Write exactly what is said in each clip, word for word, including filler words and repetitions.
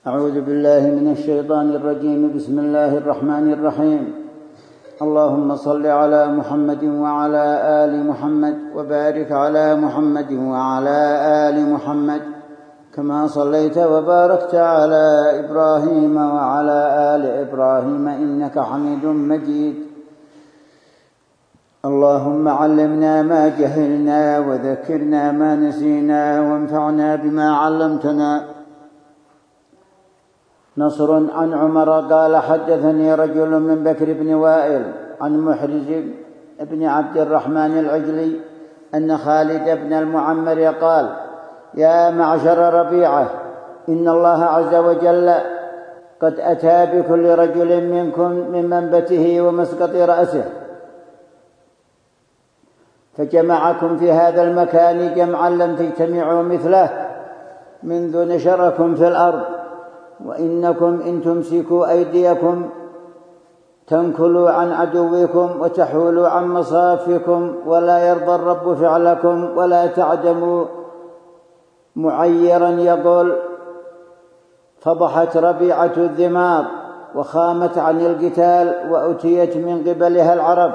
أعوذ بالله من الشيطان الرجيم. بسم الله الرحمن الرحيم. اللهم صل على محمد وعلى آل محمد وبارك على محمد وعلى آل محمد كما صليت وباركت على إبراهيم وعلى آل إبراهيم إنك حميد مجيد. اللهم علمنا ما جهلنا وذكرنا ما نسينا وانفعنا بما علمتنا. نصر عن عمر قال حدثني رجل من بكر بن وائل عن محرز بن عبد الرحمن العجلي أن خالد بن المعمر قال: يا معشر ربيعة، إن الله عز وجل قد أتى بكل رجل منكم من منبته ومسقط رأسه، فجمعكم في هذا المكان جمعا لم تجتمعوا مثله منذ نشركم في الأرض، وإنكم إن تمسكوا أيديكم تنكلوا عن عدوكم وتحولوا عن مصافكم، ولا يرضى الرب فعلكم، ولا تعدموا معيرا يقول: فضحت ربيعة الذمار وخامت عن القتال وأتيت من قبلها العرب،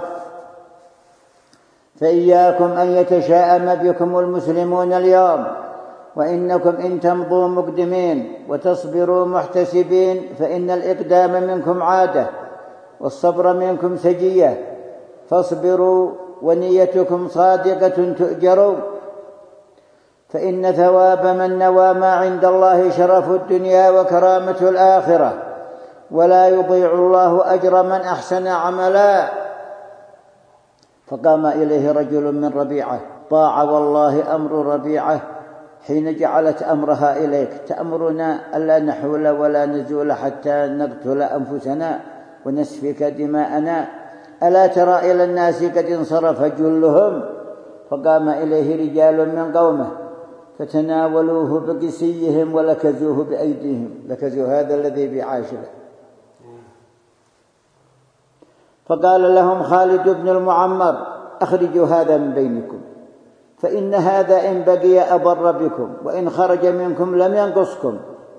فإياكم أن يتشاءم بكم المسلمون اليوم، وإنكم إن تمضوا مقدمين وتصبروا محتسبين فإن الإقدام منكم عادة والصبر منكم سجية، فاصبروا ونيتكم صادقة تؤجروا، فإن ثواب من نوى ما عند الله شرف الدنيا وكرامة الآخرة، ولا يضيع الله أجر من أحسن عملا. فقام إليه رجل من ربيعة: طاع والله أمر ربيعة حين جعلت أمرها إليك، تأمرنا ألا نحول ولا نزول حتى نقتل أنفسنا ونسفك دماءنا، ألا ترى إلى الناس قد انصرف جلهم؟ فقام إليه رجال من قومه فتناولوه بقسيهم ولكزوه بأيديهم. لكزوا هذا الذي بعاشره. فقال لهم خالد بن المعمر: أخرجوا هذا من بينكم، فإن هذا إن بقي أضر بكم، وإن خرج منكم لم ينقصكم.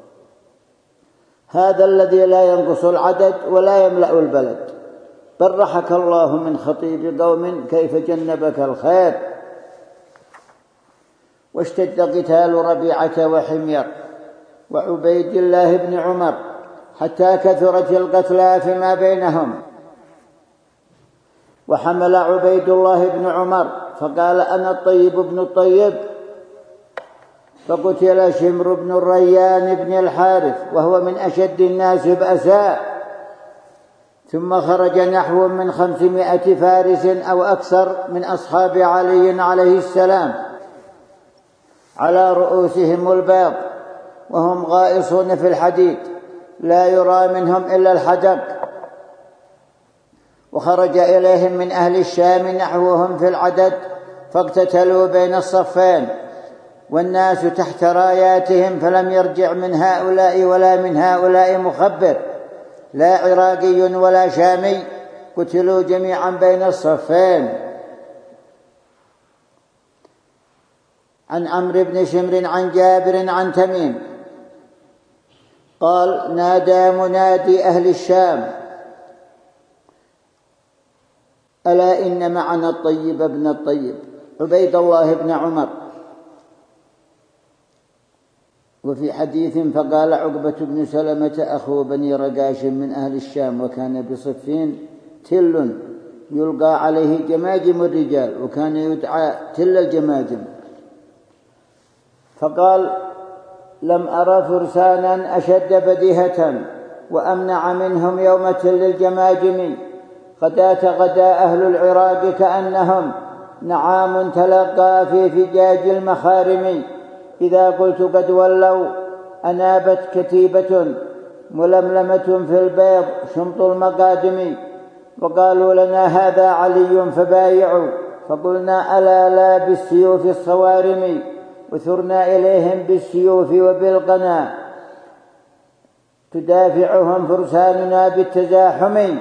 هذا الذي لا ينقص العدد ولا يملأ البلد. برحك الله من خطيب قوم كيف جنبك الخير. واشتد قتال ربيعة وحمير وعبيد الله بن عمر حتى كثرت القتلى فيما بينهم. وحمل عبيد الله بن عمر فقال: أنا الطيب بن الطيب، فقتل شمر بن الريان بن الحارث وهو من أشد الناس بأساء. ثم خرج نحو من خمسمائة فارس أو أكثر من أصحاب علي عليه السلام، على رؤوسهم البيض وهم غائصون في الحديد، لا يرى منهم إلا الحدق. وخرج إليهم من أهل الشام نحوهم في العدد، فاقتتلوا بين الصفين والناس تحت راياتهم، فلم يرجع من هؤلاء ولا من هؤلاء مخبر، لا عراقي ولا شامي، قتلوا جميعا بين الصفين. عن عمرو بن شمر عن جابر عن تميم قال: نادى منادي أهل الشام: ألا إن معنا الطيب بن الطيب عبيد الله بن عمر. وفي حديث: فقال عقبة بن سلمة أخو بني رقاش من أهل الشام، وكان بصفين تل يلقى عليه جماجم الرجال، وكان يدعى تل الجماجم، فقال: لم أرى فرسانا أشد بديهة وأمنع منهم يوم تل الجماجم. غداة غدا أهل العراق كأنهم نعام تلقى في فجاج المخارم، إذا قلت قد ولوا أنابت كتيبة ململمة في البيض شمط المقادم. وقالوا لنا: هذا علي فبايعوا، فقلنا: ألا لا بالسيوف الصوارم. وثرنا إليهم بالسيوف وبالقنا، تدافعهم فرساننا بالتزاحم.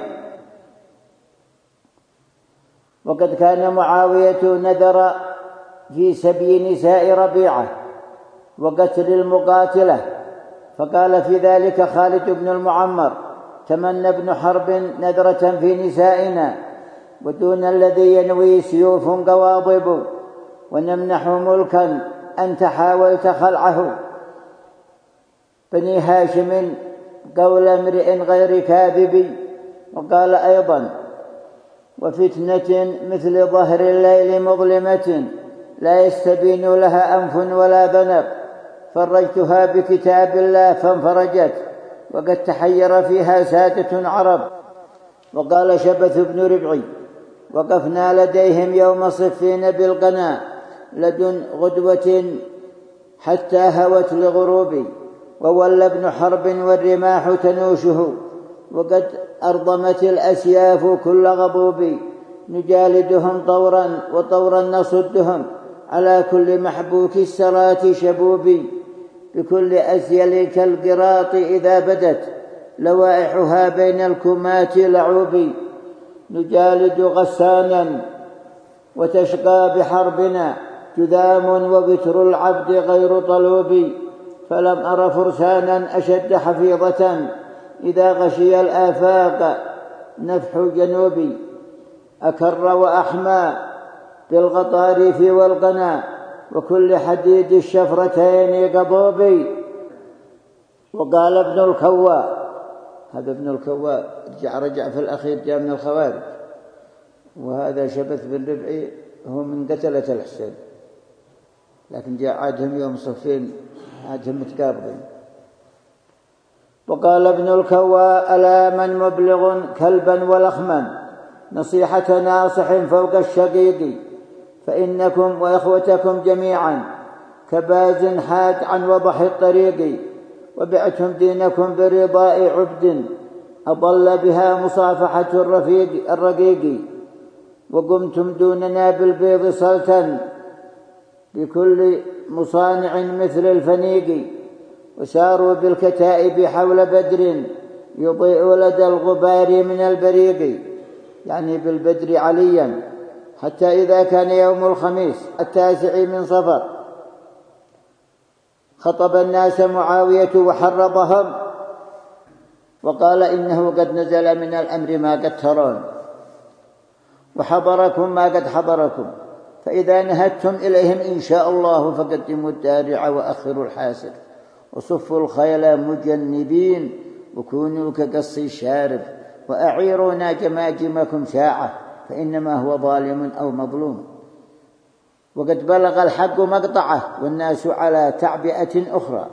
وقد كان معاوية نذر في سبي نساء ربيعة وقتل المقاتلة، فقال في ذلك خالد بن المعمر: تمنى ابن حرب نذرة في نسائنا، ودون الذي ينوي سيوف قواضب، ونمنح ملكا أنت حاولت خلعه. بني هاشم قول امرئ غير كاذب. وقال أيضا: وفتنة مثل ظهر الليل مظلمة، لا يستبين لها أنف ولا ذنب، فرجتها بكتاب الله فانفرجت، وقد تحير فيها سادة عرب. وقال شبث بن ربعي: وقفنا لديهم يوم صفين بالقنا لدن غدوة حتى هوت لغروب، وولى ابن حرب والرماح تنوشه، وقد أرضمت الأسياف كل غضوب، نجالدهم طورا وطورا نصدهم، على كل محبوك السرات شبوب، بكل أسيل كالقراط إذا بدت لوائحها بين الكمات لعوب، نجالد غسانا وتشقى بحربنا جذام، وبتر العبد غير طلوب، فلم أر فرسانا أشد حفيظة إذا غشي الآفاق نفح جنوب، أكر وأحمى بالغطارف والقنا، وكل حديد الشفرتين قضوب. وقال ابن الكواء، هذا ابن الكواء رجع رجع في الأخير جاء من الخوارج، وهذا شبث بن ربعي هو من قتلة الحسين، لكن جاء عادهم يوم صفين عادهم متقابلين. وقال ابن الكواء: ألا من مبلغ كلبا ولخما نصيحة ناصح فوق الشقيق، فإنكم وإخوتكم جميعا كباز حاد عن وضح الطريق، وبعتم دينكم برضاء عبد أضل بها مصافحة الرفيق الرقيق، وقمتم دوننا بالبيض صلتا بكل مصانع مثل الفنيق، وساروا بالكتائب حول بدر يضيء لدى الغبار من البريق، يعني بالبدر عليا، حتى إذا كان يوم الخميس التاسع من صفر خطب الناس معاوية وحرضهم، وقال: إنه قد نزل من الأمر ما قد ترون، وحضركم ما قد حضركم، فإذا نهدتم إليهم إن شاء الله فقدموا الدارع وأخروا الحاسر، وصفوا الخيل مجنبين، وكونوا كقص الشارب، وأعيرونا جماجمكم ساعة، فإنما هو ظالم أو مظلوم، وقد بلغ الحق مقطعه، والناس على تعبئة أخرى.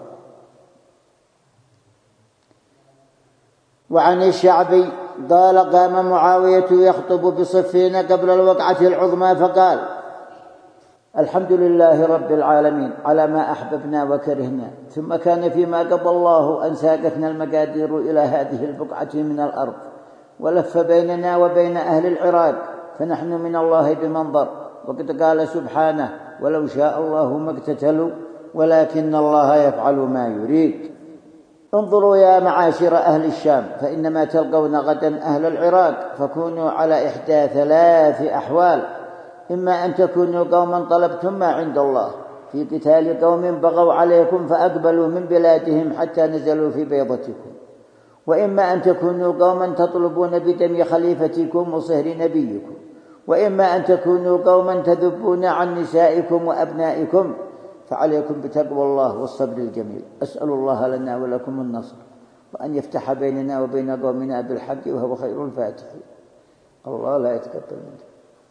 وعن الشعبي قال: قام معاوية يخطب بصفين قبل الوقعة العظمى فقال: الحمد لله رب العالمين على ما أحببنا وكرهنا، ثم كان فيما قضى الله أن ساقتنا المقادير إلى هذه البقعة من الأرض، ولف بيننا وبين أهل العراق، فنحن من الله بمنظر. وقد قال سبحانه: ولو شاء الله ما اقتتلوا ولكن الله يفعل ما يريد. انظروا يا معاشر أهل الشام، فإنما تلقون غدا أهل العراق، فكونوا على إحدى ثلاث أحوال: إما أن تكونوا قوما طلبتم ما عند الله في قتال قوم بغوا عليكم فأقبلوا من بلادهم حتى نزلوا في بيضتكم، وإما أن تكونوا قوما تطلبون بدم خليفتكم وصهر نبيكم، وإما أن تكونوا قوما تذبون عن نسائكم وأبنائكم، فعليكم بتقوى الله والصبر الجميل. أسأل الله لنا ولكم النصر، وأن يفتح بيننا وبين قومنا بالحق وهو خير الفاتحين. الله لا يتقبل منه،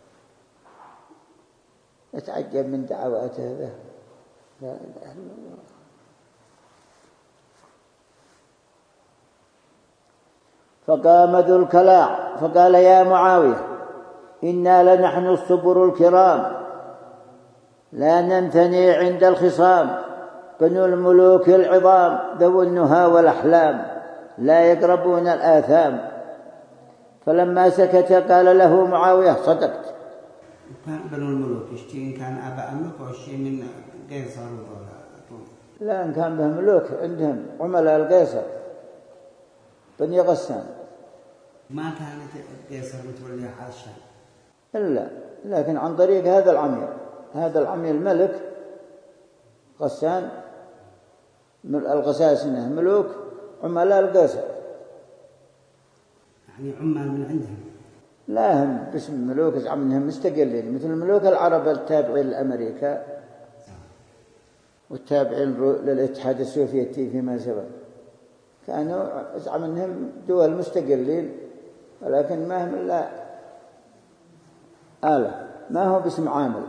يتعجب من دعواته هذا، لا إله إلا الله. فقام ذو الكلاع فقال: يا معاوية، إنا لنحن الصبر الكرام، لا ننثني عند الخصام، بنو الملوك العظام ذو النهى والأحلام، لا يقربون الآثام. فلما سكت قال له معاوية: صدقت. بنو الملوك يشتي إن كان أبا أملك وشي من قيصر ولا؟ لا، إن كان بهم ملوك عندهم عملاء القيصر بني غسان، ما كانت قيصر متولي حاشا إلا لكن عن طريق هذا العميل، هذا العميل ملك غسان الغساسنة ملوك عملاء القيصر، يعني عمال من عندهم، لا هم باسم ملوك زعم أنهم مستقلين مثل ملوك العرب التابعين لأمريكا والتابعين للاتحاد السوفيتي فيما سبق، كانوا زعم أنهم دول مستقلين ولكن ما هم إلا آلة، ما هو باسم عامل.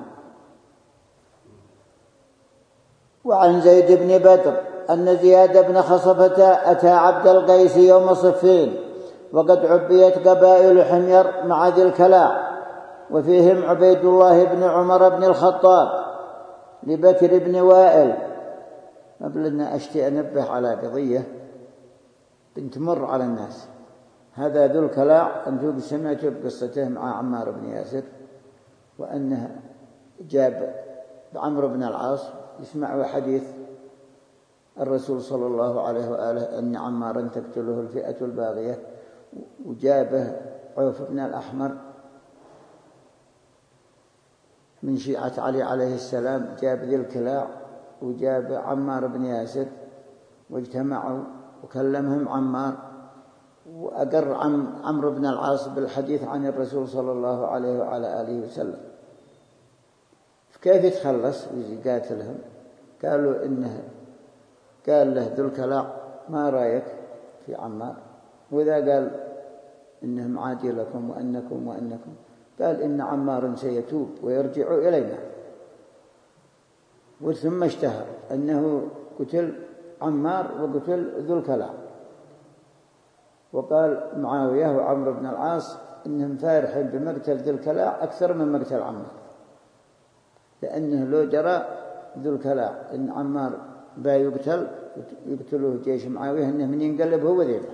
وعن زيد بن بدر أن زياد بن خصفة أتى عبد القيس يوم صفين وقد عبيت قبائل حمير مع ذي الكلاع، وفيهم عبيد الله بن عمر بن الخطاب لبكر بن وائل. قبل أن أشتي أنبه على قضية بنت مر على الناس. هذا ذو الكلاع أنتم سمعتوا بقصته مع عمار بن ياسر، وأنه جاب عمرو بن العاص يسمعوا حديث الرسول صلى الله عليه وآله أن عمارا تقتله الفئة الباغية، وجابه عوف بن الأحمر من شيعة علي عليه السلام، جاب ذي الكلاع وجاب عمار بن ياسر واجتمعوا وكلمهم عمار وأقر عمرو بن العاص بالحديث عن الرسول صلى الله عليه وعلى آله وسلم. كيف يتخلص ويقاتلهم؟ قالوا إنه قال له ذو الكلاع ما رأيك في عمار؟ وإذا قال إنهم عادي لكم وأنكم وأنكم، قال إن عمار سيتوب ويرجع إلينا. وثم اشتهر أنه قتل عمار وقتل ذو الكلاع، وقال معاوية وعمرو بن العاص إنهم فارحين بمقتل ذو الكلاع أكثر من مقتل عمار، لأنه لو جرى ذو الكلاع إن عمار با يقتل يقتلوه جيش معاوية إنه من ينقلب هو ذيبه.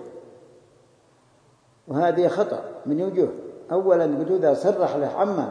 وهذه خطأ من وجوه. أولا قلت إذا صرح له عمار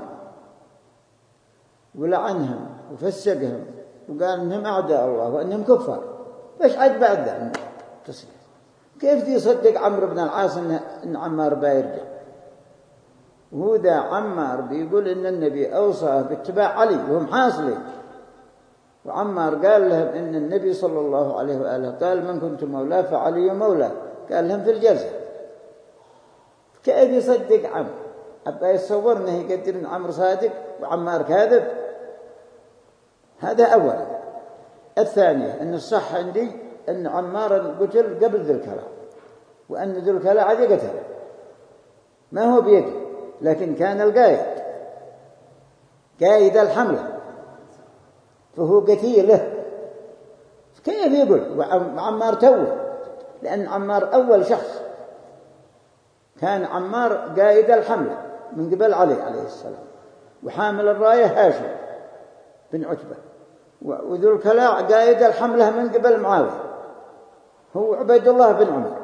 ولعنهم وفسقهم وقال إنهم أعداء الله وإنهم كفار، فايش عاد بعد ذلك تصريح؟ كيف يصدق عمرو بن العاص إن عمار با يرجع؟ وهو ذا عمار بيقول إن النبي أوصاه باتباع علي وهم حاصلين، وعمار قال لهم إن النبي صلى الله عليه وآله قال من كنت مولاه فعلي مولاه، قال لهم في الجلسة. كيف يصدق عمرو؟ أبا يتصور أنه يقدر أن عمرو صادق وعمار كاذب؟ هذا أولا. الثانية أن الصح عندي أن عمار قتل قبل ذو الكلاع، وأن ذو الكلاع عادي قتل ما هو بيده، لكن كان القائد قائد الحملة فهو قتيله. كيف يقول وعمار توه؟ لأن عمار أول شخص كان عمار قائد الحملة من قبل علي عليه السلام، وحامل الراية هاشم بن عتبة، وذو الكلاع قائد الحملة من قبل معاوية هو عبيد الله بن عمر.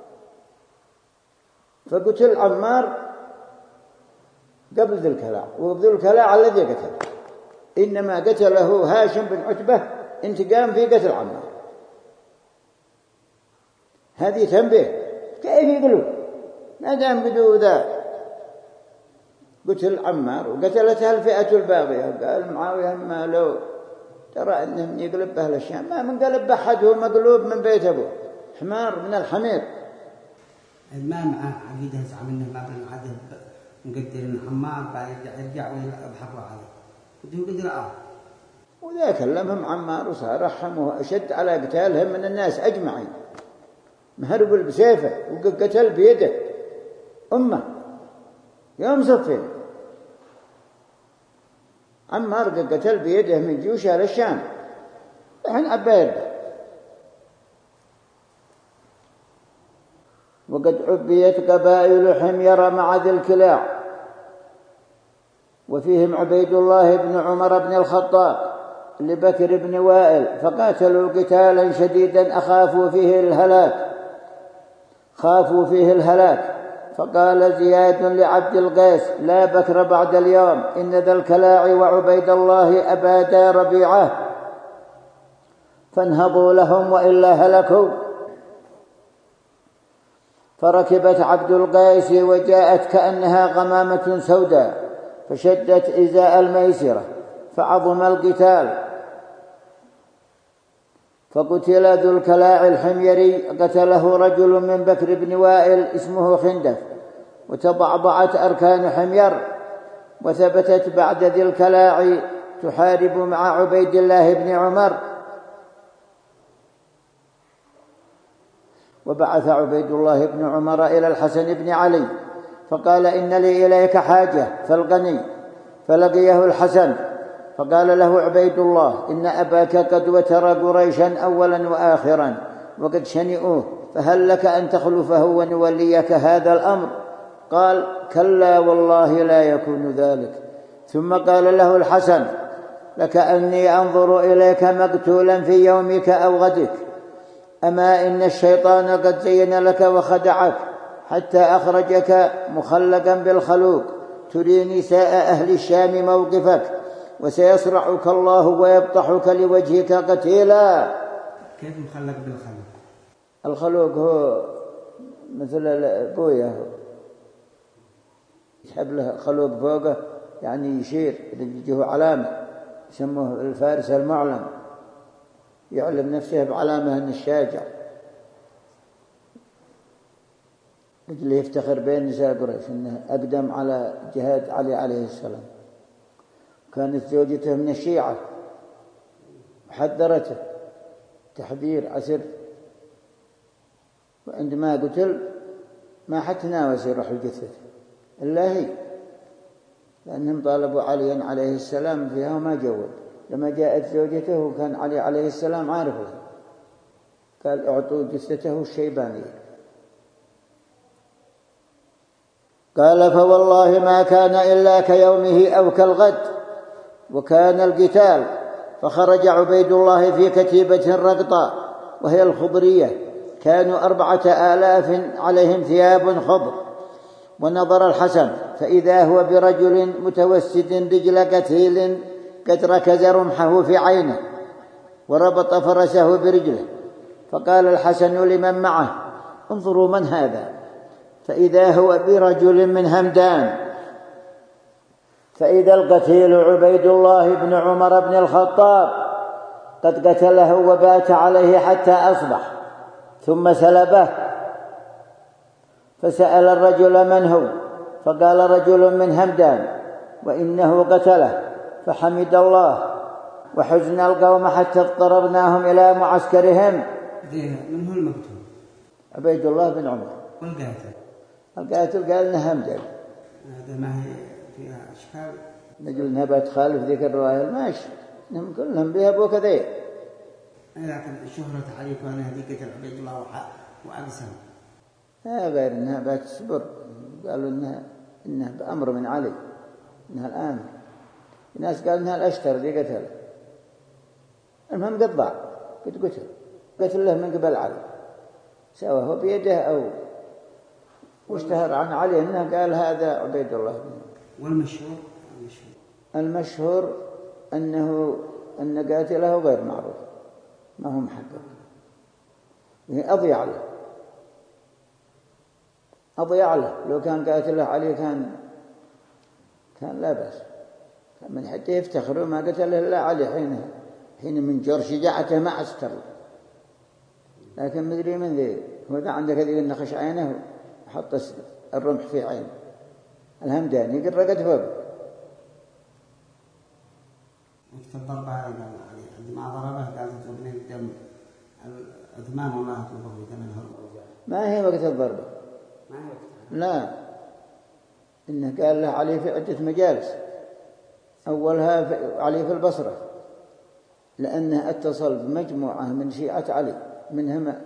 فقتل عمار قبل ذو الكلاع، وذو الكلاع الذي قتله إنما قتله هاشم بن عتبة انتقام في قتل عمار. هذه تنبيه. كيف يقولون ما دام قدوا ذا قتل عمار وقتلتها الفئة الباغية؟ قال معاوية ما لو ترى أنهم يقلب أهل الشام ما من قلب أحد هو مقلوب من بيت أبوه، حمار من الحمير. ما معه عقيدة زعم أنه ما بين عدد مقدر أن عمار يرجع ويبحثوا عليه وده قدر آه وذا كلمهم عمار وصارحهم وأشد على قتالهم من الناس أجمعين، مهرب بسيفه وقتل بيده أمه يوم صفين. عمار قتل بيده من جيوش أهل الشام الحين أبا. وقد عبيت قبائل حمير مع ذي الكلاع، وفيهم عبيد الله بن عمر بن الخطاب لبكر بن وائل، فقاتلوا قتالا شديدا أخافوا فيه الهلاك خافوا فيه الهلاك فقال زياد لعبد القيس لا بكر بعد اليوم، إن ذا الكلاع وعبيد الله أبادا ربيعه فانهضوا لهم وإلا هلكوا. فركبت عبد القيس وجاءت كأنها غمامة سوداء فشدت إزاء الميسرة فعظم القتال، فقتل ذو الكلاع الحميري قتله رجل من بكر بن وائل اسمه خندف، وتضعضعت أركان حمير، وثبتت بعد ذي الكلاع تحارب مع عبيد الله بن عمر. وبعث عبيد الله بن عمر إلى الحسن بن علي فقال: إن لي إليك حاجة فالقني. فلقيه الحسن فقال له عبيد الله: إن أباك قد وتر قريشا أولا وآخرا وقد شنئوه، فهل لك أن تخلفه ونوليك هذا الأمر؟ قال: كلا والله لا يكون ذلك. ثم قال له الحسن: لك أني أنظر إليك مقتولا في يومك أو غدك، أما إن الشيطان قد زين لك وخدعك حتى أخرجك مخلقا بالخلوق تري نساء أهل الشام موقفك، وسيصرعك الله ويبطحك لوجهك قتيلا. كيف مخلق بالخلوق؟ الخلوق هو مثل البوية، يسحب له خلوق فوقه يعني يشير يجيه علامة، يسموه الفارس المعلم، يعلم نفسه بعلامة أن الشاجع، مثل يفتخر بين نساء قريش أنه أقدم على جهاد علي عليه السلام. كانت زوجته من الشيعة وحذرته تحذير عسر، وعندما قتل ما حتى ناوس يروح الجثة إلا هي، لأنهم طالبوا عليا عليه السلام فيها وما جود. لما جاءت زوجته وكان علي عليه السلام عارفه قال: اعطوا جثته الشيبانية. قال: فوالله ما كان إلا كيومه أو كالغد، وكان القتال، فخرج عبيد الله في كتيبة رقطة وهي الخضرية، كانوا أربعة آلاف عليهم ثياب خضر. ونظر الحسن فإذا هو برجل متوسد رجل قتيل قد ركز رمحه في عينه وربط فرسه برجله، فقال الحسن لمن معه: انظروا من هذا، فإذا هو برجل من همدان، فإذا القتيل عبيد الله بن عمر بن الخطاب قد قتله وبات عليه حتى أصبح، ثم سلبه. فسأل الرجل من هو، فقال: رجل من همدان وإنه قتله. فحمد الله وحزن القوم حتى اضطررناهم إلى معسكرهم. من هو المقتول؟ عبيد الله بن عمر. والقاتل؟ القاتل قال إنه همدان. هذا ما هي فيها أشكال؟ نجل إنها بتخالف ذيك الرواية الماشي، إنهم كلهم بيهبوا كذا. لكن شهرة عليك وأنا هذيك عبيد الله وأقسم. لا غير إنها بتصبر، قالوا إنها إنها بأمر من علي، إنها الآن. الناس قالوا إنها الأشتر ذي قتل. المهم قطع قد قتل قتل له من قبل علي، سواء هو بيده أو واشتهر عن علي إنه قال هذا عبيد الله بن عمر. والمشهور المشهور, المشهور أنه أن قاتله غير معروف، ما هو محقق، يعني أضيع له أضيع له. لو كان قاتله علي كان كان لا بأس، من حتى يفتخروا ما قتله إلا علي حينها، حين من جر شجاعته ما أستر. لكن مدري من ذي هو ذا عندك ذي النخش عينه وحط الرمح في عينه. الهمداني يقول رقد فوق. وقت الضربة عندما ضربه قال تضربني بدم الأثمان وما تضربني بدم الهرب. ما هي وقت الضربة؟ ما هي وقت. لا، إنه قال له علي في عدة مجالس، أولها في علي في البصرة، لأنه اتصل بمجموعة من شيعة علي منهم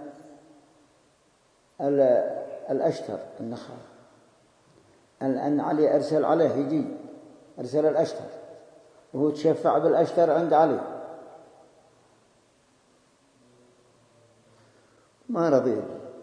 الأشتر النخال، أن علي أرسل عليه يجي، أرسل الأشتر وهو تشفع بالأشتر عند علي ما رضي.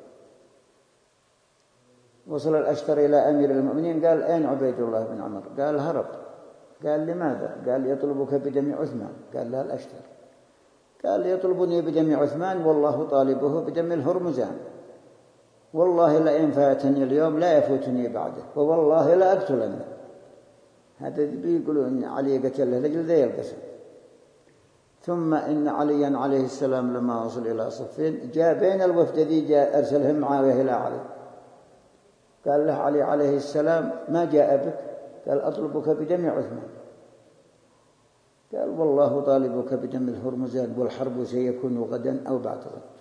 وصل الأشتر إلى أمير المؤمنين قال: أين عبيد الله بن عمر؟ قال: هرب. قال: لماذا؟ قال: يطلبك بدم عثمان. قال: لا الأشتر. قال: يطلبني بدم عثمان والله طالبه بدم الهرمزان، والله لئن فاتني اليوم لا يفوتني بعده، ووالله لا أقتلنه. هذا بيقولوا إن علي قتله لجل ذي القسم. ثم إن عليا عليه السلام لما وصل إلى صفين جاء بين الوفد ذي جاء أرسلهم معاوية إلى علي، قال له علي عليه السلام ما جاء بك؟ قال أطلبك بدم عثمان. قال والله طالبك بدم الهرمزان والحرب سيكون غدا أو بعد غد.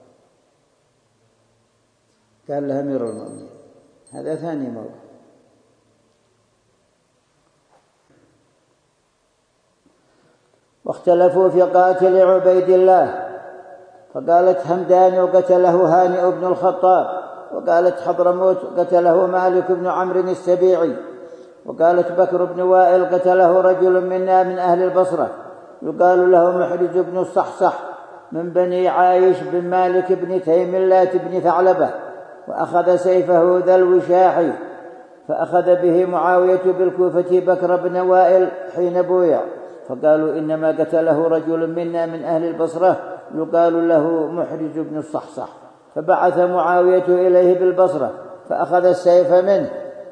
قال له أمير المؤمنين هذا ثاني موقف. واختلفوا في قاتل عبيد الله، فقالت همدان قتله هانئ بن الخطاب، وقالت حضرموت قتله مالك بن عمرو السبيعي، وقالت بكر بن وائل قتله رجل منا من أهل البصرة يقال له محرز بن الصحصح من بني عايش بن مالك بن تيم اللات بن ثعلبة، وأخذ سيفه ذا الوشاح، فأخذ به معاوية بالكوفة بكر بن وائل حين بويع، فقالوا إنما قتله رجل منا من أهل البصرة يقال له محرز بن الصحصح، فبعث معاوية إليه بالبصرة فأخذ السيف منه.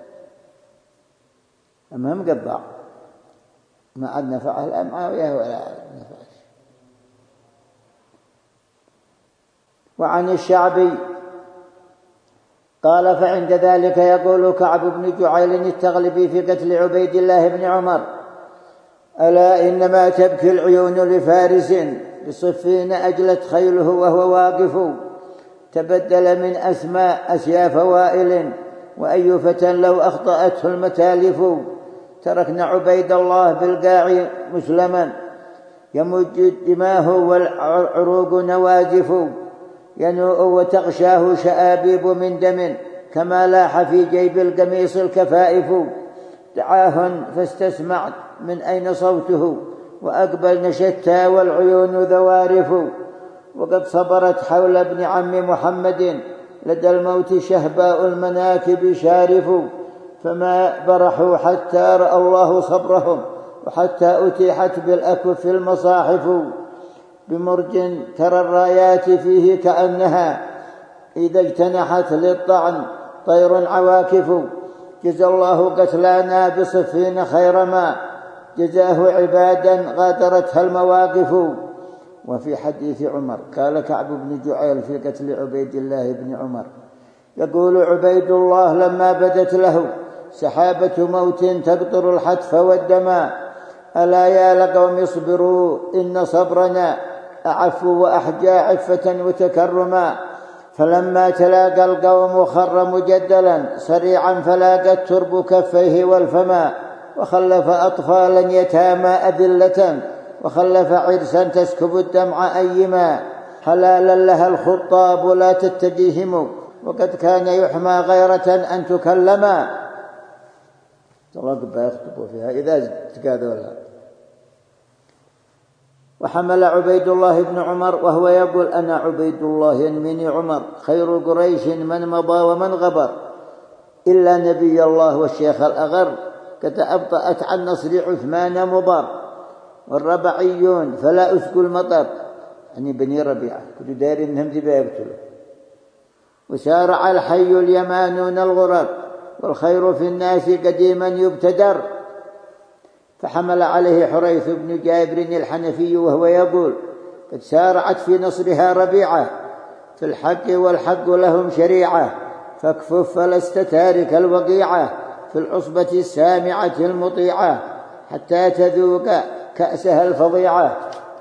المهم قطع ما عاد نفعه لا معاوية ولا نفعه. وعن الشعبي قال فعند ذلك يقول كعب بن جعيل التغلبي في قتل عبيد الله بن عمر: ألا إنما تبكي العيون لفارس بصفين أجلت خيله وهو واقف، تبدل من أسماء أسياف وائل، وأي فتى لو أخطأته المتالف. تركنا عبيد الله بالقاع مسلما يمج دماه والعروق نوازف، ينوء وتغشاه شآبيب من دم كما لاح في جيب القميص الكفائف. دعاهن فاستسمعت من أين صوته وأقبلن شتى والعيون ذوارف. وقد صبرت حول ابن عم محمد لدى الموت شهباء المناكب شارف، فما برحوا حتى رأى الله صبرهم وحتى أتيحت بالأكف المصاحف. بمرج ترى الرايات فيه كأنها إذا اجتنحت للطعن طير عواكف. جزى الله قتلانا بصفين خير ما جزاه عبادا غادرتها المواقف. وفي حديث عمر قال كعب بن جعيل في قتل عبيد الله بن عمر يقول عبيد الله لما بدت له سحابة موت تقطر الحتف والدماء: ألا يا لقوم اصبروا إن صبرنا أعف وأحجى عفة وتكرما. فلما تلاقى القوم خر مجدلا سريعا فلاقت ترب كفيه والفما، وخلف أطفالا يتامى أذلة وخلف عرسا تسكب الدمع أيما. حلالا لها الخطاب لا تتجيهم وقد كان يحمى غيرة أن تكلما. الله قبها يخطبوا فيها إذا تقاذوا لها. وحمل عبيد الله بن عمر وهو يقول: أنا عبيد الله ينمني عمر خير قريش من مضى ومن غبر، إلا نبي الله والشيخ الأغر قد أبطأت عن نصر عثمان مضر. والربعيون فلا أسكوا المطر، يعني بني ربيعة كنت داري إنهم ذبا يقتلوا. وسارع الحي اليمانون الغرر والخير في الناس قديما يبتدر. فحمل عليه حريث بن جابر الحنفي وهو يقول: قد سارعت في نصرها ربيعة في الحق والحق لهم شريعة، فاكفف فلست تارك الوقيعة في العصبة السامعة المطيعة حتى تذوق كأسها الفظيعة.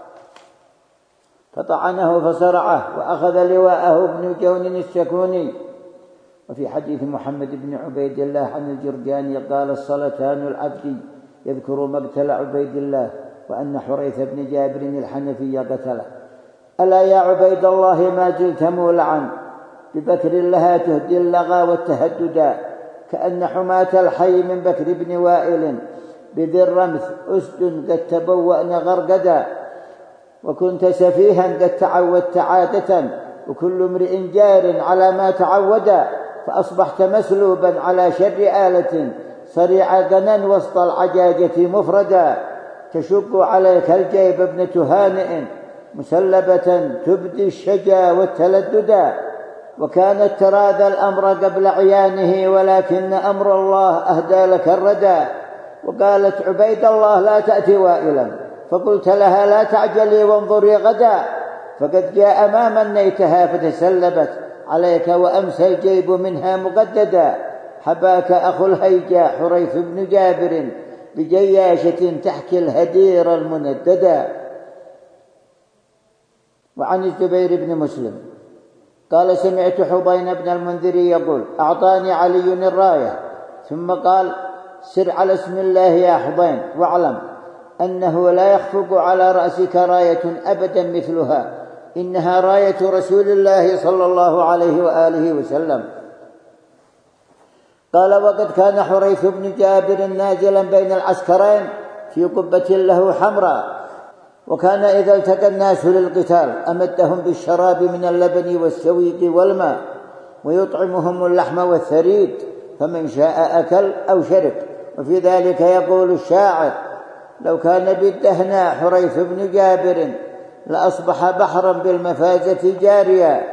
فطعنه فصرعه وأخذ لواءه ابن جون السكوني. وفي حديث محمد بن عبيد الله عن الجرجاني قال: الصلتان العبد يذكر مقتل عبيد الله وأن حريث بن جابر الحنفي قتله. ألا يا عبيد الله ما زلت مولعا ببكر لها تهدي اللغى والتهددا، كأن حماة الحي من بكر بن وائل بذي الرمث أسد قد تبوأن غرقدا. وكنت سفيها قد تعودت عادة وكل امرئ جار على ما تعودا، فأصبحت مسلوبا على شر آلة صريع غنا وسط العجاجة مفردا. تشق عليك الجيب ابنة هانئ مسلبة تبدي الشجا والتلددا. وكانت ترى ذا الأمر قبل عيانه ولكن أمر الله أهدى لك الردى. وقالت عبيد الله لا تأتي وائلا فقلت لها لا تعجلي وانظري غدا، فقد جاء ما منيتها فتسلبت عليك وأمسى الجيب منها مقددا. حباك أخو الهيجاء حريث بن جابر بجياشة تحكي الهدير المنددا. وعن الزبير بن مسلم قال سمعت حبين بن المنذر يقول أعطاني علي الراية ثم قال سر على اسم الله يا حبين واعلم أنه لا يخفق على رأسك راية أبدا مثلها، إنها راية رسول الله صلى الله عليه وآله وسلم. قال وقد كان حريث بن جابر نازلا بين العسكرين في قبة له حمراء، وكان إذا التقى الناس للقتال أمدهم بالشراب من اللبن والسويق والماء ويطعمهم اللحم والثريد، فمن شاء أكل أو شرب. وفي ذلك يقول الشاعر لو كان بالدهنا حريث بن جابر لأصبح بحرا بالمفازة جاريا.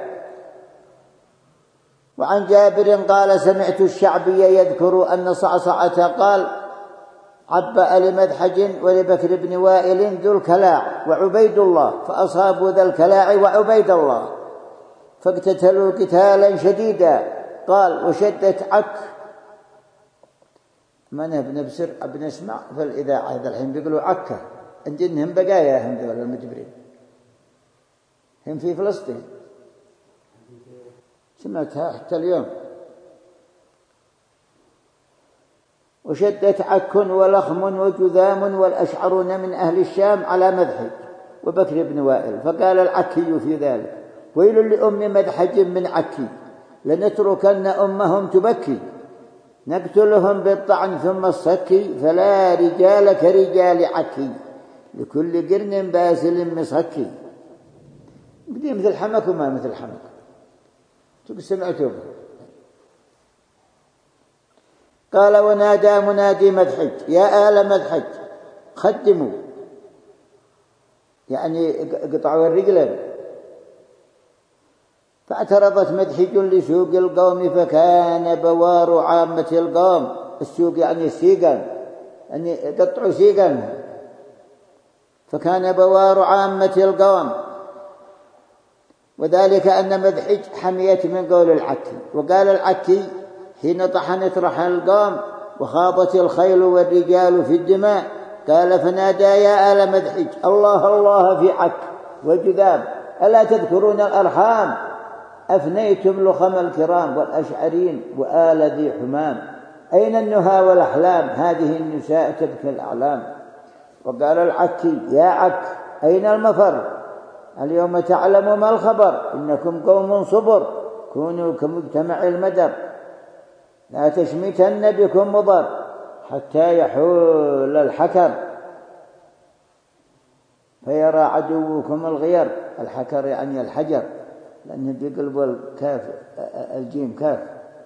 وعن جابر قال سمعت الشعبي يذكر أن صعصعة قال عبأ لمدحج ولبكر بن وائل ذو الكلاع وعبيد الله، فأصابوا ذا الكلاع وعبيد الله فاقتتلوا قتالا شديدا. قال وشدت عك من بنبصر بنسمع في الإذاعة هذا الحين بيقولوا عكة، عندهم بقايا هم ذول المجبرين، هم في فلسطين، سمعتها حتى اليوم. وشدت عك ولخم وجذام والأشعرون من أهل الشام على مدحج وبكر بن وائل، فقال العكي في ذلك ويل لأم مدحج من عكي لنتركن أمهم تبكي، نقتلهم بالطعن ثم الصكي، فلا رجال كرجال عكي لكل قرن باسل مصكي. بدي مثل حمك وما مثل حمك تقول سمعتوا. قال ونادى منادي مدحج يا آل مدحج خدموا، يعني قطعوا الرجل. فاعترضت مدحج لسوق القوم فكان بوار عامة القوم، السوق يعني السيقان، يعني قطعوا سيقان، فكان بوار عامة القوم، وذلك أن مدحج حميت من قول العكي. وقال العكي حين طحنت رحل القوم وخاضت الخيل والرجال في الدماء قال فنادى يا آل مدحج الله الله في عك وجذاب ألا تذكرون الأرحام، أفنيتم لخم الكرام والأشعرين وآل ذي حمام، أين النهى والأحلام هذه النساء تبكي الأعلام. وقال العكي يا عك أين المفر اليوم تعلم ما الخبر، إنكم قوم صبر كونوا كمجتمع المدر، لا تشمتن بكم مضر حتى يحول الحكر فيرى عدوكم الغير. الحكر يعني الحجر لأنه بيقلب الكاف الجيم كاف.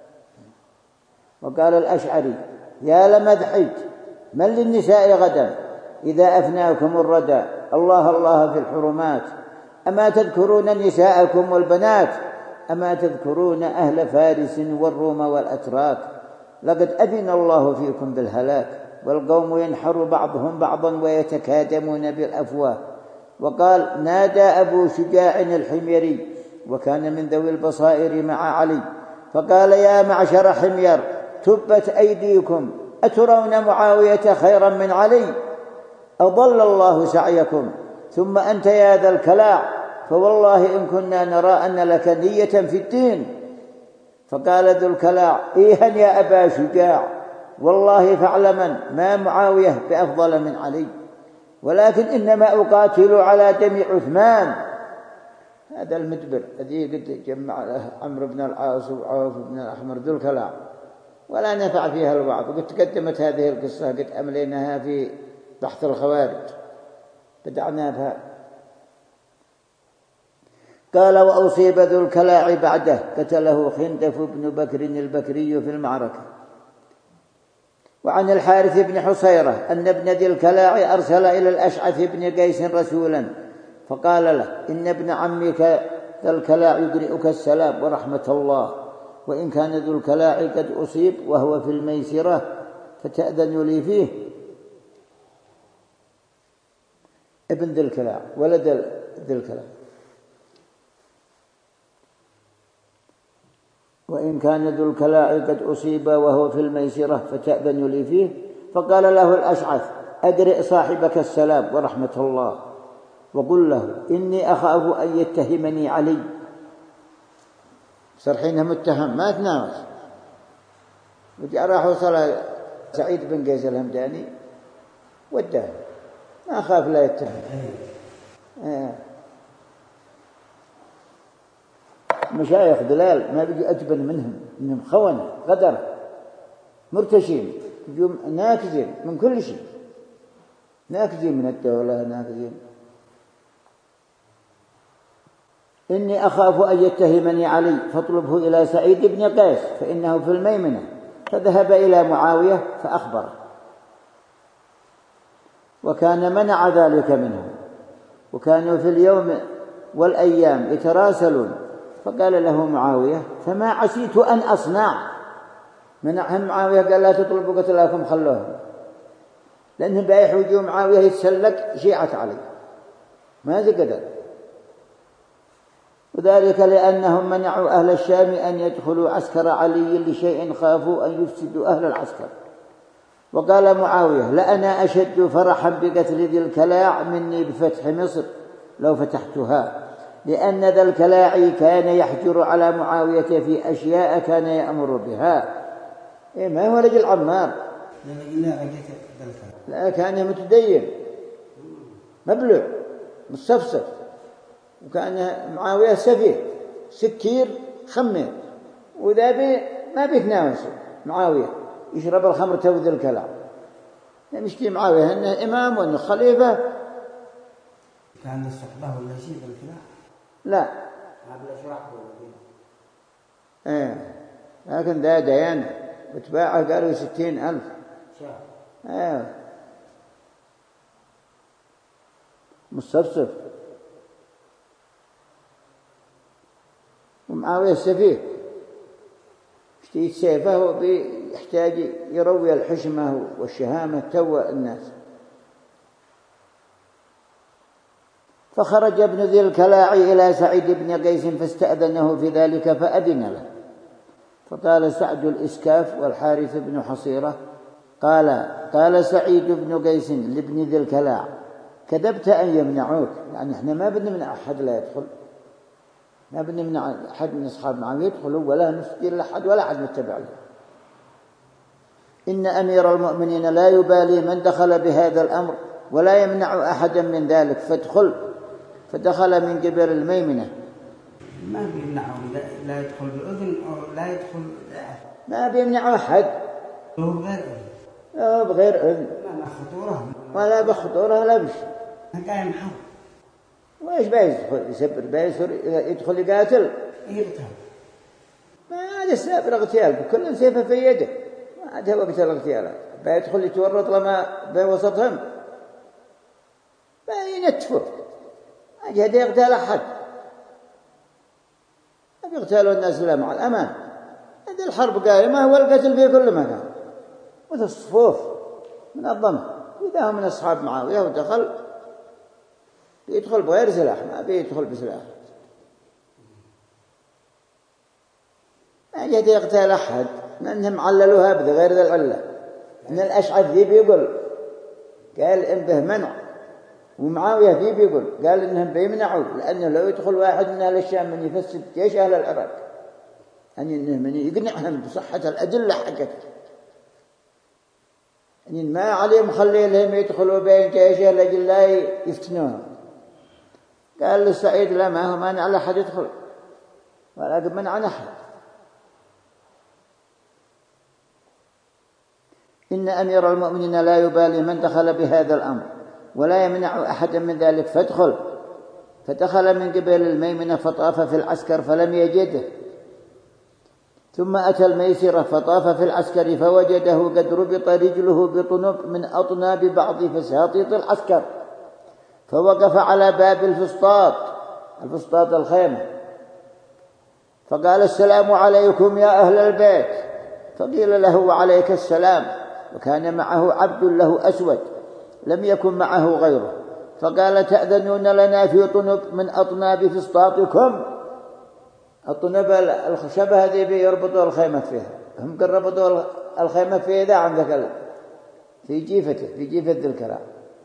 وقال الأشعري يا لمدحج من للنساء غدا إذا أفناكم الردى، الله الله في الحرمات، أما تذكرون نساءكم والبنات، أما تذكرون أهل فارس والروم والأتراك، لقد أذن الله فيكم بالهلاك، والقوم ينحر بعضهم بعضا ويتكادمون بالأفواه. وقال نادى أبو شجاع الحميري وكان من ذوي البصائر مع علي فقال يا معشر حمير تبت أيديكم، أترون معاوية خيرا من علي؟ أضل الله سعيكم، ثم أنت يا ذا الكلاع فوالله إن كنا نرى أن لك نية في الدين. فقال ذو الكلاع إيها يا أبا شجاع والله فاعلمن ما معاوية بأفضل من علي، ولكن إنما أقاتل على دم عثمان. هذا المدبر الذي قد جمع عمرو بن العاص وعوف بن الأحمر ذو الكلاع ولا نفع فيها الوعظ. وقد تقدمت هذه القصة قد أمليناها في بحث الخوارج بدعنا بها. قال وأصيب ذو الكلاع بعده قتله خندف بن بكر البكري في المعركة. وعن الحارث بن حصيرة أن ابن ذي الكلاع أرسل إلى الأشعث بن قيس رسولا فقال له إن ابن عمك ذا الكلاع يقرئك السلام ورحمة الله، وإن كان ذو الكلاع قد أصيب وهو في الميسرة فتأذن لي فيه. ابن ذي الكلاع، ولد ذي الكلاع. وإن كان ذو الكلاع قد أصيب وهو في الميسرة فتأذن لي فيه. فقال له الأشعث: أقرئ صاحبك السلام ورحمة الله وقل له إني أخاف أن يتهمني علي. صار حينها متهم ما تناوش. وجاء راح وصل سعيد بن قيس الهمداني وداه، ما أخاف لا يتهم. آه. مشايخ دلال ما بيجي أجبن منهم، إنهم خونة غدر مرتشين، يجون ناكزين من كل شيء، ناكزين من الدولة، ناكزين. إني أخاف أن يتهمني علي فاطلبه إلى سعيد بن قيس فإنه في الميمنة. فذهب إلى معاوية فأخبره، وكان منع ذلك منه، وكانوا في اليوم والأيام يتراسلون. فقال له معاوية: فما عسيت أن أصنع؟ منعهم معاوية، قال: لا تطلبوا قتلاكم خلوهم، لأنهم بيحوجوا معاوية يتسلك شيعة علي، ما زي قدر. وذلك لأنهم منعوا أهل الشام أن يدخلوا عسكر علي لشيء خافوا أن يفسدوا أهل العسكر. وقال معاوية: لأنا أشد فرحا بقتل ذي الكلاع مني بفتح مصر لو فتحتها، لأن ذا الكلاع كان يحجر على معاوية في أشياء كان يأمر بها. إيه ما هو رجل عمار، لا كان متدين مبلوع مصفصف، وكان معاوية سفيه سكير خمر، وذا بي ما بيتناوش معاوية يشرب الخمر تو ذي الكلاع. مشكي معاوية أنه إمام وأنه خليفة. كان الصحبة ولا شيء ذي الكلاع؟ لا ما بلا شرح ولا ايه، لكن ذا ديانة بتباعه قالوا ستين ألف. ايه مصفصف. ومعاوية السفيه اشتيت سيفه وبيحتاج يروي الحشمة والشهامة توى الناس. فخرج ابن ذي الكلاع إلى سعيد بن قيس فاستأذنه في ذلك فأذن له. فقال سعد الإسكاف والحارث بن حصيرة قال قال سعيد بن قيس لابن ذي الكلاع: كذبت أن يمنعوك، يعني احنا ما بدنا من أحد لا يدخل، ما بدنا من أحد من أصحاب معاوية يدخلوا ولا نسجل لأحد ولا أحد متبع له. إن أمير المؤمنين لا يبالي من دخل بهذا الأمر ولا يمنع أحدا من ذلك، فادخل. فدخل من قبل الميمنة. ما بيمنعوا لا يدخل بأذن أو لا يدخل، ما بيمنعوا أحد هو بغير أذن، ما خطورة ولا بخطورة لا بشيء. قايم حرب وإيش بيدخل يسبر بيسر يدخل يقاتل يقتل؟ ما هذا السبب الاغتيال، كل سيفه في يده، ما هذا وقت الاغتيالات. بيدخل يتورط لما بوسطهم بينتفوا أجهد يغتال أحد، يغتالوا الناس لا مع الأمان. هذه الحرب قائمة والقتل في كل مكان، وذا الصفوف منظمة. وإذا هم من أصحاب معاوية ودخل بيدخل بغير سلاح، ما بيدخل بسلاح، ما أجهد يغتال أحد، لأنهم عللوها بغير ذا العلة. إن الأشعث ذي بيقول قال إن به منع، ومعاوية ذي بيقول قال إنهم بيمنعوا، لأنه لو يدخل واحد من أهل الشام من يفسد جيش أهل العراق، يعني إنه من يقنعهم بصحة الأدلة حقته، يعني ما عليهم خلي لهم يدخلوا بين جيش لأجل لا يفتنوهم. قال للسعيد: لا، ما هو مانع على أحد يدخل، ولكن منع أحد. إن أمير المؤمنين لا يبالي من دخل بهذا الأمر ولا يمنع أحدا من ذلك، فادخل. فدخل من قبل الميمنة فطاف في العسكر فلم يجده، ثم أتى الميسرة فطاف في العسكر فوجده قد ربط رجله بطنب من أطناب بعض فساطيط العسكر، فوقف على باب الفسطاط، الفسطاط الخيمة، فقال: السلام عليكم يا أهل البيت. فقيل له: وعليك السلام. وكان معه عبد له أسود لم يكن معه غيره، فقال تأذنون لنا في طنب من أطناب فسطاطكم. الطنب الخشبة هذه بيربطوا الخيمة فيها، هم قد ربطوا الخيمة فيها ذا عندك في جيفته في جيفة ذي الكراع.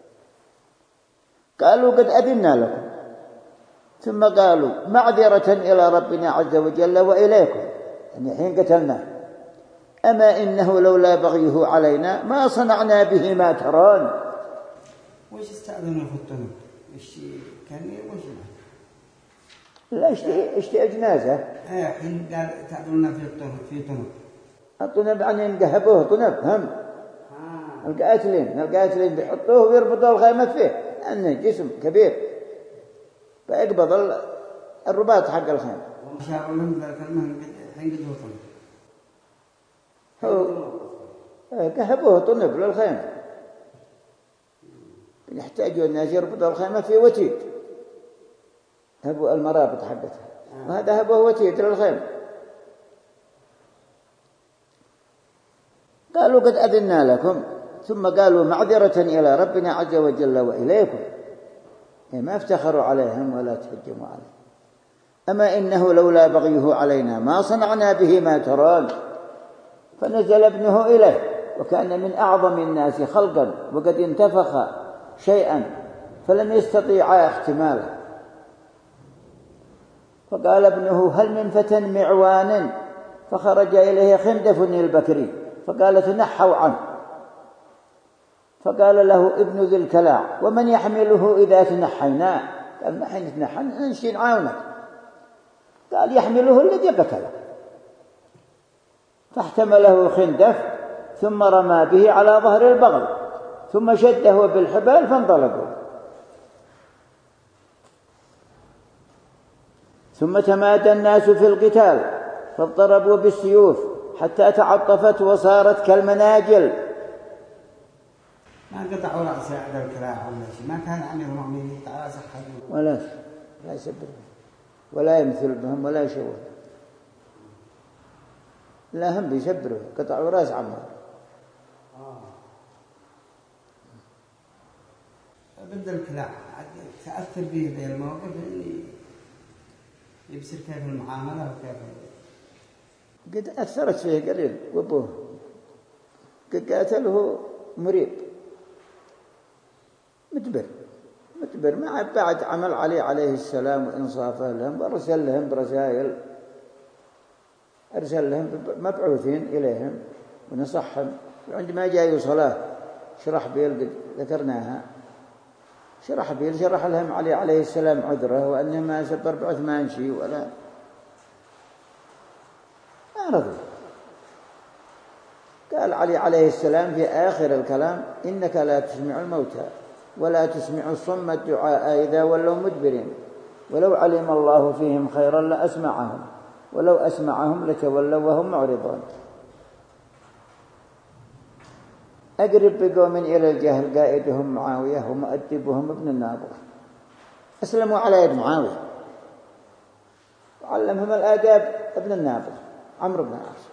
قالوا قد أذنا لكم، ثم قالوا معذرة إلى ربنا عز وجل وإليكم، يعني حين قتلناه، أما إنه لولا بغيه علينا ما صنعنا به ما ترون. وش استأذنوا في الطنب؟ وش كان وش لا اشتي اشتي جنازة. ايه حين قال تأذننا في الطنب في طنب. الطنب يعني انقهبوه طنب هم. آه. القاتلين القاتلين بيحطوه ويربطوا الخيمة فيه لأنه جسم كبير فيقبض الرباط حق الخيمة. وشاءوا لهم ذلك المهم حين قدوا طنب. هو كهبوه طنب للخيمة. يحتاجوا الناس يربطوا الخيمة في وتيد، هبوا المرابط حقتها، وهذا هبوه وتيد للخيمة. قالوا قد أذنا لكم، ثم قالوا معذرة إلى ربنا عز وجل وإليكم، يعني ما افتخروا عليهم ولا تهجموا عليهم. أما إنه لولا بغيه علينا ما صنعنا به ما ترون. فنزل ابنه إليه وكان من أعظم الناس خلقا وقد انتفخ شيئا فلم يستطيع احتماله. فقال ابنه هل من فتى معوان؟ فخرج إليه خندف البكري فقال تنحوا عنه. فقال له ابن ذي الكلاع ومن يحمله إذا تنحينا؟ قال ما حين تنحى نمشي نعاونك. قال يحمله الذي قتله. فاحتمله خندف ثم رمى به على ظهر البغل ثم شده بالحبال فانطلقوا. ثم تمادى الناس في القتال فاضطربوا بالسيوف حتى تعطفت وصارت كالمناجل. ما قطعوا رأس هذا الكلاع ولا شيء، ما كان أمير المؤمنين يقطع رأس أحد ولا لا يسبر ولا يمثل بهم ولا يشوه، لا هم بيسبروا قطعوا رأس عمار. بدل الكلاع تأثر به ذي الموقف اللي يبصر كيف المعاملة وكيف قد أثرت فيه قليل وابوه قد قاتله مريب مدبر مدبر مع بعد عمل عليه عليه السلام وإنصافه لهم وأرسل لهم برسائل، أرسل لهم مبعوثين إليهم ونصحهم. وعندما جاءوا صلاة شرحبيل قد ذكرناها، شرحبيل شرح لهم علي عليه السلام عذره وأنه ما سبر بعثمان شيء ولا ما رضي. قال علي عليه السلام في آخر الكلام إنك لا تسمع الموتى ولا تسمع الصم الدعاء إذا ولوا مدبرين، ولو علم الله فيهم خيرا لأسمعهم ولو أسمعهم لتولوا وهم معرضون. أقرب بقوم إلى الجهل قائدهم معاوية ومؤدبهم ابن الناظر. أسلموا على يد معاوية وعلمهم الآداب ابن الناظر عمرو بن العاص.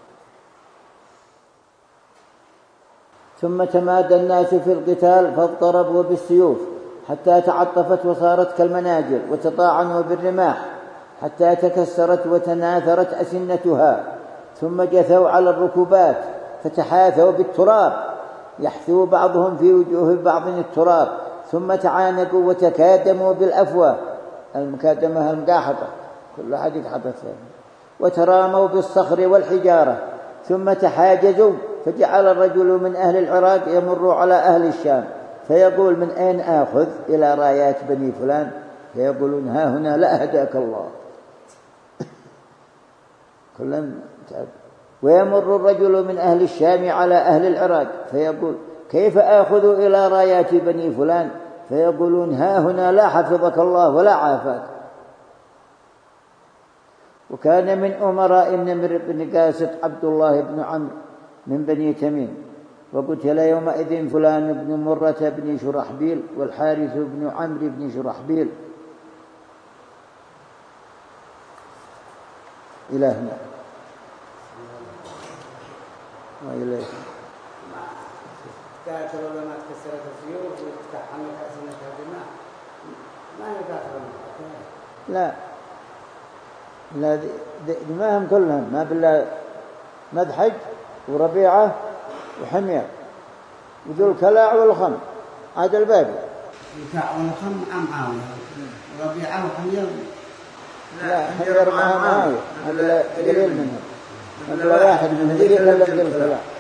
ثم تمادى الناس في القتال فاضطربوا بالسيوف حتى تعطفت وصارت كالمناجل وتطاعنوا بالرماح حتى تكسرت وتناثرت أسنتها. ثم جثوا على الركوبات فتحاثوا بالتراب يحثو بعضهم في وجوه بعض التراب. ثم تعانقوا وتكادموا بالأفواه، المكادمة المقاحطة كل أحد يتحدث فيها. وتراموا بالصخر والحجارة. ثم تحاجزوا فجعل الرجل من أهل العراق يمر على أهل الشام فيقول من أين آخذ إلى رايات بني فلان؟ فيقولون ها هنا لا هداك الله. كلهم تعب. ويمر الرجل من أهل الشام على أهل العراق فيقول كيف آخذ إلى رايات بني فلان؟ فيقولون ها هنا لا حفظك الله ولا عافاك. وكان من أمراء النمر بن قاسط عبد الله بن عمرو من بني تميم، وقتل يومئذ فلان بن مرة بن شرحبيل والحارث بن عمرو بن شرحبيل. إلى هنا وإليه قاتلوا لما تكسرت السيوف وتحمل أسنة الدماء. ما يقاطعون. لا لا دي ما هم كلهم، ما بالله مدحج وربيعة وحمير وذو الكلاع والخم هذا الباب. الكلاع والخم أم عاوية وربيعة وحمير. لا حمير ما معاوية هذا قليل منهم، هذا واحد من ذي إلا ذي الكلاع.